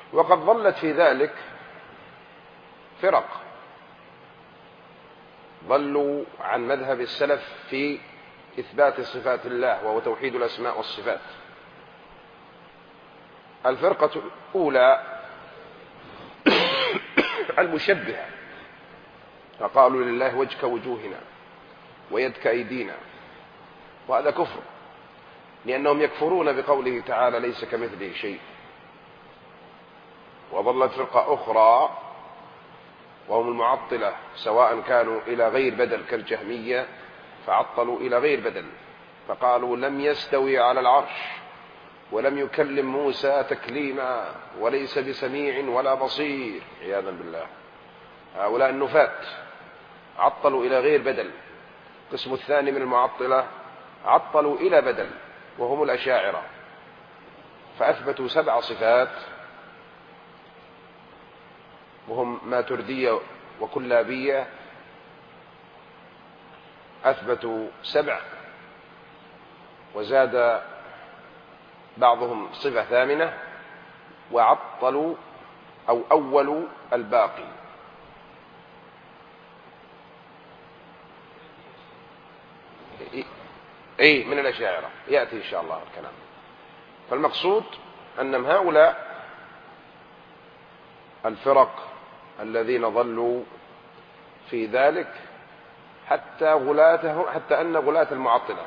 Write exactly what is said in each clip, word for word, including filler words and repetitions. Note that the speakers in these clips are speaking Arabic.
وقد ظلت في ذلك فرق ضلوا عن مذهب السلف في إثبات صفات الله وهو توحيد الأسماء والصفات. الفرقة الأولى المشبهة، فقالوا لله وجه كوجوهنا ويد كأيدينا، وهذا كفر، لأنهم يكفرون بقوله تعالى ليس كمثله شيء. وظلت فرقة أخرى وهم المعطلة، سواء كانوا إلى غير بدل كالجهمية، فعطلوا إلى غير بدل، فقالوا لم يستوي على العرش ولم يكلم موسى تكليما وليس بسميع ولا بصير، عياذا بالله. هؤلاء النفاة عطلوا إلى غير بدل. القسم الثاني من المعطلة عطلوا إلى بدل، وهم الأشاعرة، فأثبتوا سبع صفات، وهم ماتردية وكلابية، أثبتوا سبع، وزاد بعضهم صفة ثامنة، وعطلوا أو أولوا الباقي. أي من الأشاعرة يأتي إن شاء الله الكلام. فالمقصود أن هؤلاء الفرق الذين ظلوا في ذلك حتى غلاته حتى أن غلاة المعطلة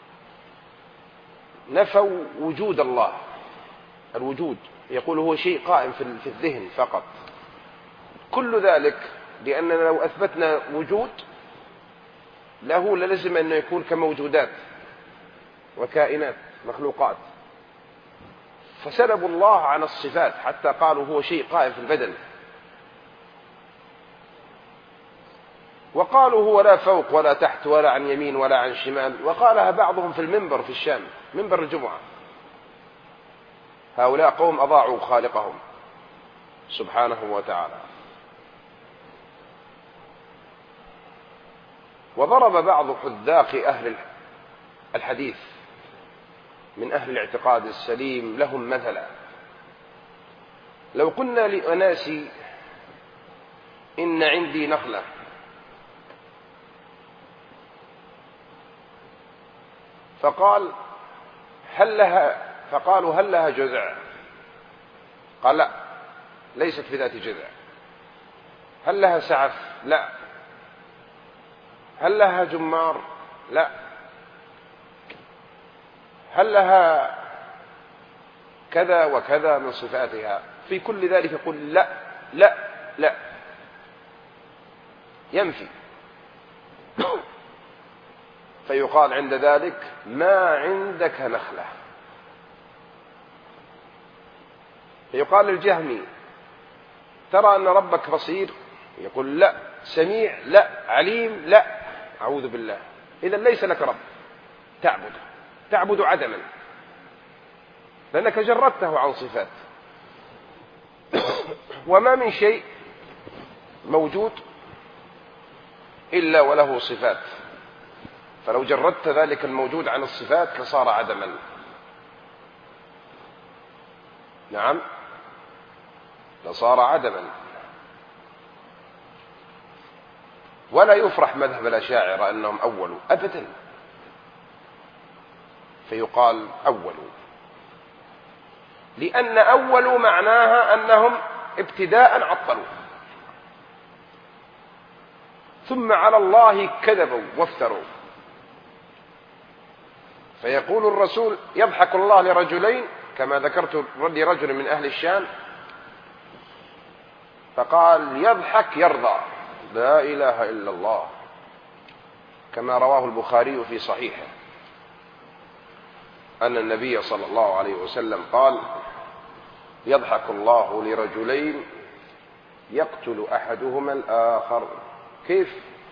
نفوا وجود الله، الوجود، يقول هو شيء قائم في الذهن فقط. كل ذلك لأننا لو أثبتنا وجود له للزم أن يكون كموجودات وكائنات مخلوقات، فسلبوا الله عن الصفات حتى قالوا هو شيء قائم في البدن، وقالوا هو لا فوق ولا تحت ولا عن يمين ولا عن شمال، وقالها بعضهم في المنبر في الشام، منبر الجمعة. هؤلاء قوم أضاعوا خالقهم سبحانه وتعالى. وضرب بعض حذاق أهل الحديث من أهل الاعتقاد السليم لهم مثلا: لو قلنا لأناس إن عندي نخلة فقال هل لها فقالوا هل لها جذع؟ قال لا، ليست في ذات جذع. هل لها سعف؟ لا. هل لها جمار؟ لا. هل لها كذا وكذا من صفاتها؟ في كل ذلك يقول لا لا لا، ينفي. فيقال عند ذلك ما عندك نخلة. فيقال للجهمي ترى أن ربك بصير؟ يقول لا. سميع؟ لا. عليم؟ لا. أعوذ بالله. إذن ليس لك رب تعبد تعبد عدما، لأنك جردته عن صفات. وما من شيء موجود إلا وله صفات، فلو جردت ذلك الموجود عن الصفات لصار عدما. نعم، لصار عدما. ولا يفرح مذهب الأشاعرة أنهم أولوا أبدا، فيقال أولوا، لأن أولوا معناها أنهم ابتداء عطلوا، ثم على الله كذبوا وافتروا. فيقول الرسول يضحك الله لرجلين، كما ذكرت لرجل من أهل الشام، فقال يضحك يرضى، لا إله إلا الله، كما رواه البخاري في صحيحه أن النبي صلى الله عليه وسلم قال يضحك الله لرجلين يقتل أحدهما الآخر. كيف؟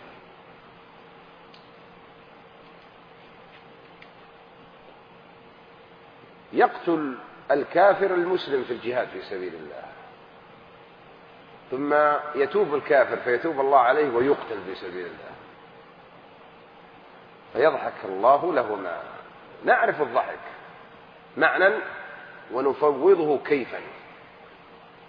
يقتل الكافر المسلم في الجهاد في سبيل الله، ثم يتوب الكافر فيتوب الله عليه ويقتل في سبيل الله، فيضحك الله لهما. نعرف الضحك معنى ونفوضه كيفا.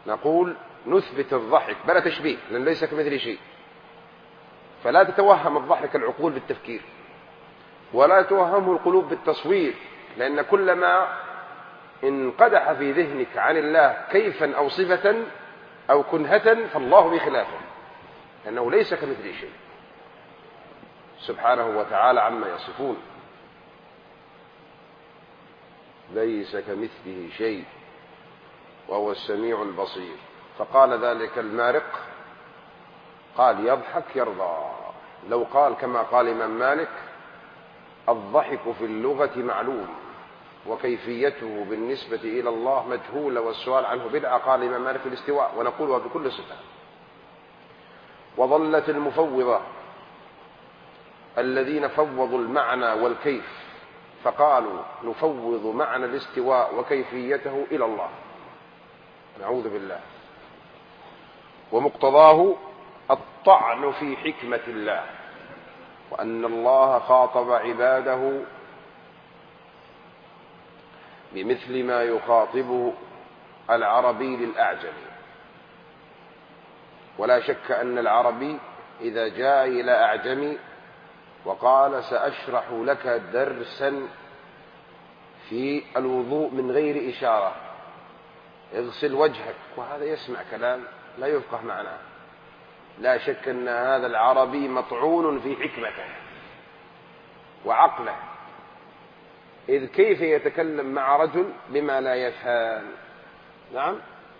نقول نثبت الضحك بلا تشبيه، لأن ليس كمثل شيء. فلا تتوهم الضحك العقول بالتفكير، ولا توهمه القلوب بالتصوير، لأن كلما انقدح في ذهنك عن الله كيفا أو صفة أو كنهة فالله بخلافه، لأنه ليس كمثل شيء سبحانه وتعالى عما يصفون. ليس كمثله شيء وهو السميع البصير. فقال ذلك المارق، قال يضحك يرضى. لو قال كما قال إمام مالك الضحك في اللغة معلوم وكيفيته بالنسبة إلى الله مجهولة والسؤال عنه بدعة، قال إمام مالك في الاستواء، ونقولها بكل صفة. وظلت المفوضة الذين فوضوا المعنى والكيف فقالوا نفوض معنى الاستواء وكيفيته إلى الله، نعوذ بالله، ومقتضاه الطعن في حكمة الله، وأن الله خاطب عباده بمثل ما يخاطبه العربي للأعجمي. ولا شك أن العربي إذا جاء إلى أعجمي وقال سأشرح لك درسا في الوضوء من غير إشارة، اغسل وجهك، وهذا يسمع كلام لا يفقه معناه، لا شك أن هذا العربي مطعون في حكمته وعقله، إذ كيف يتكلم مع رجل بما لا يفهم؟ نعم.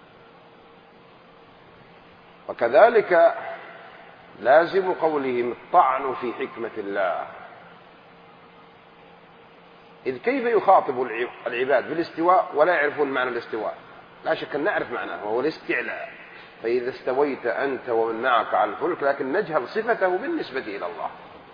وكذلك لازم قولهم الطعن في حكمة الله، إذ كيف يخاطب العباد بالاستواء ولا يعرفون معنى الاستواء؟ لا شك أن نعرف معناه وهو الاستعلاء، فإذا استويت أنت ومن معك على الفلك، لكن نجهل صفته بالنسبة إلى الله.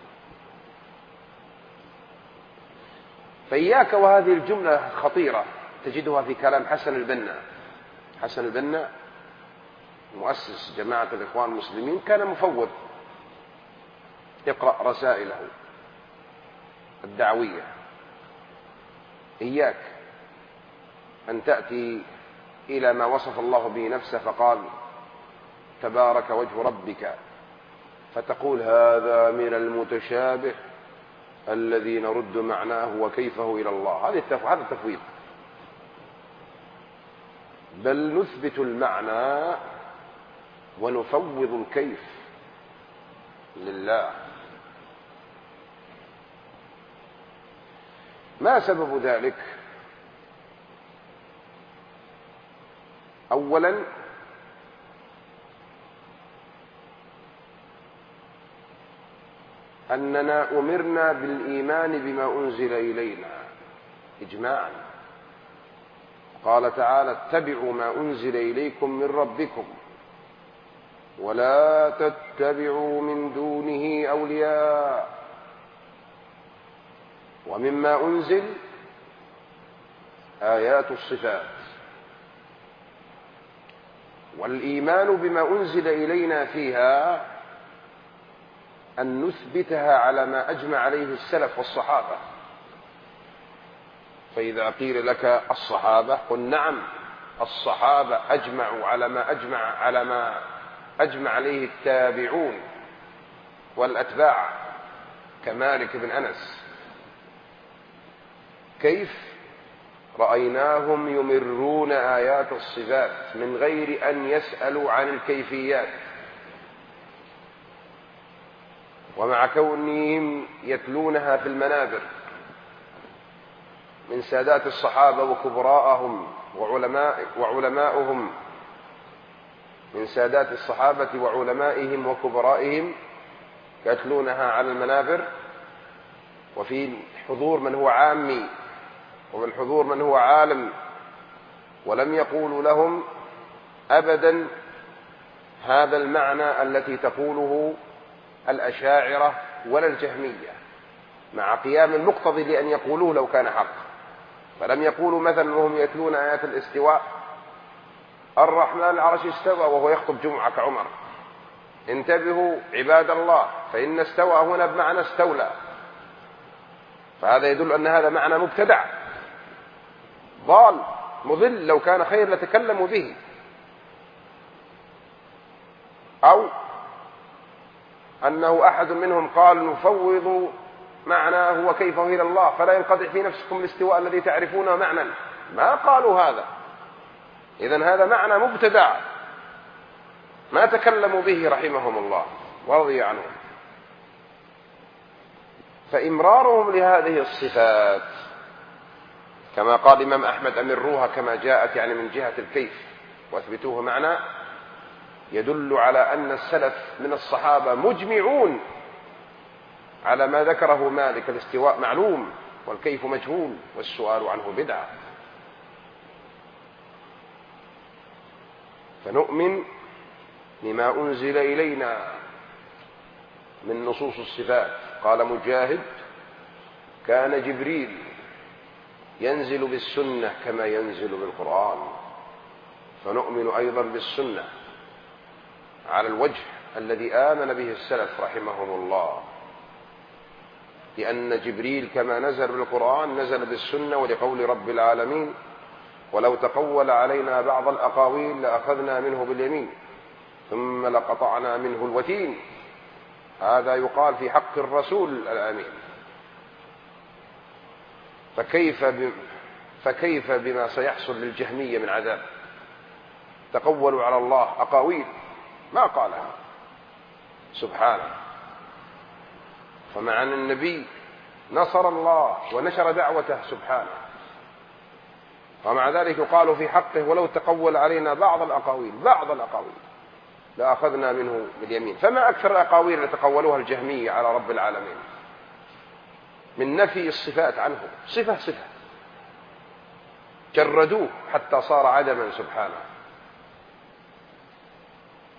فإياك وهذه الجملة خطيرة تجدها في كلام حسن البنا. حسن البنا مؤسس جماعة الإخوان المسلمين كان مفوض، اقرأ رسائله الدعوية. إياك أن تأتي إلى ما وصف الله به نفسه فقال تبارك وجه ربك، فتقول هذا من المتشابه الذي نرد معناه وكيفه إلى الله. هذا التفويض. بل نثبت المعنى ونفوض الكيف لله. ما سبب ذلك؟ أولا أننا أمرنا بالإيمان بما أنزل إلينا إجماعا. قال تعالى اتبعوا ما أنزل إليكم من ربكم ولا تتبعوا من دونه أولياء. ومما أنزل آيات الصفات. والإيمان بما أنزل إلينا فيها أن نثبتها على ما أجمع عليه السلف والصحابة. فإذا قيل لك الصحابة قل نعم، الصحابة أجمعوا على ما أجمع على ما أجمع عليه التابعون والأتباع كمالك بن أنس. كيف؟ رأيناهم يمرون آيات الصفات من غير أن يسألوا عن الكيفيات، ومع كونهم يتلونها في المنابر من سادات الصحابة وكبراءهم وعلماء وعلماؤهم من سادات الصحابة وعلمائهم وكبرائهم يتلونها على المنابر، وفي حضور من هو عامي ومن حضور من هو عالم، ولم يقولوا لهم أبدا هذا المعنى التي تقوله الأشاعرة ولا الجهمية، مع قيام المقتضي لأن يقولوه لو كان حق. فلم يقولوا مثلا وهم يتلون آيات الاستواء الرحمن العرش استوى وهو يخطب جمعة كعمر. انتبهوا عباد الله، فإن استوى هنا بمعنى استولى، فهذا يدل أن هذا معنى مبتدع ضال مضل، لو كان خير لتكلموا به. أنه أحد منهم قال نفوض معناه وكيفه إلى الله فلا ينقطع في نفسكم الاستواء الذي تعرفونه معنى. ما قالوا هذا. إذن هذا معنى مبتدع ما تكلموا به رحمهم الله ورضي عنهم. فإمرارهم لهذه الصفات كما قال الإمام أحمد أمروها كما جاءت، يعني من جهة الكيف واثبتوه معنى، يدل على أن السلف من الصحابة مجمعون على ما ذكره مالك: الاستواء معلوم والكيف مجهول والسؤال عنه بدعة. فنؤمن بما أنزل إلينا من نصوص الصفات. قال مجاهد: كان جبريل ينزل بالسنة كما ينزل بالقرآن. فنؤمن أيضا بالسنة على الوجه الذي آمن به السلف رحمهم الله، لأن جبريل كما نزل بالقرآن نزل بالسنة، ولقول رب العالمين: ولو تقول علينا بعض الأقاويل لأخذنا منه باليمين ثم لقطعنا منه الوتين. هذا يقال في حق الرسول الأمين. فكيف ب... فكيف بما سيحصل للجهمية من عذاب؟ تقولوا على الله أقاويل ما قالها سبحانه. فمع أن النبي نصر الله ونشر دعوته سبحانه، ومع ذلك يقال في حقه: ولو تقول علينا بعض الأقاويل بعض الأقاويل لأخذنا منه باليمين. فما أكثر الأقاويل التي تقولوها الجهمية على رب العالمين من نفي الصفات عنه، صفة صفة جردوه حتى صار عدما سبحانه.